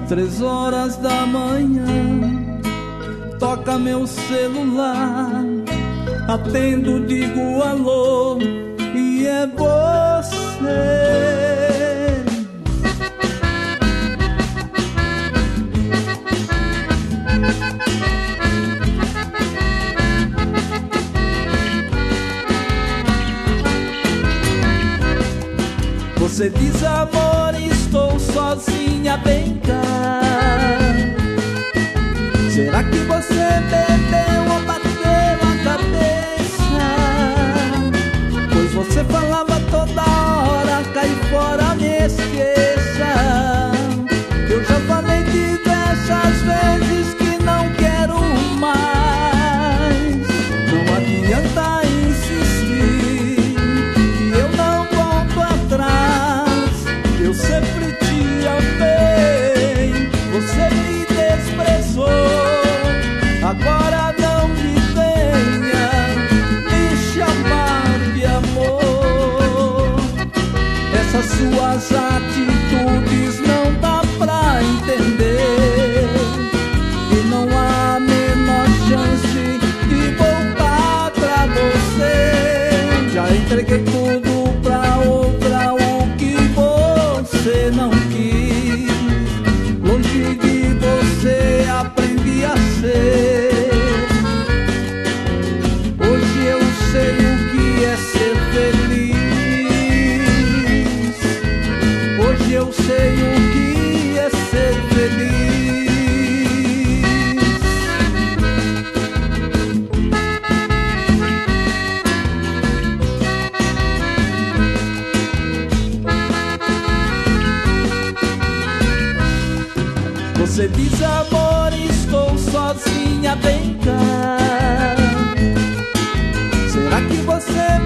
3 horas da manhã, toca meu celular, atendo, digo alô, e é você. Você diz, amor, estou sozinha, vem cá. Será que você bebeu ou bateu a cabeça? Pois você falava toda hora, cai fora, me esqueça. Eu já falei diversas vezes que não quero mais. Não adianta insistir, que eu não volto atrás. Eu sempre te amei, você me desprezou. Agora não me venha me chamar de amor. Essas suas atitudes não dá pra entender, e não há a menor chance de voltar pra você. Já entreguei tudo pra outra, o que você não quis. Longe de você aprendi a ser. Hoje eu sei o que é ser feliz. Hoje eu sei o que é ser feliz. Você diz, amor, estou sozinha, vem cá. Será que você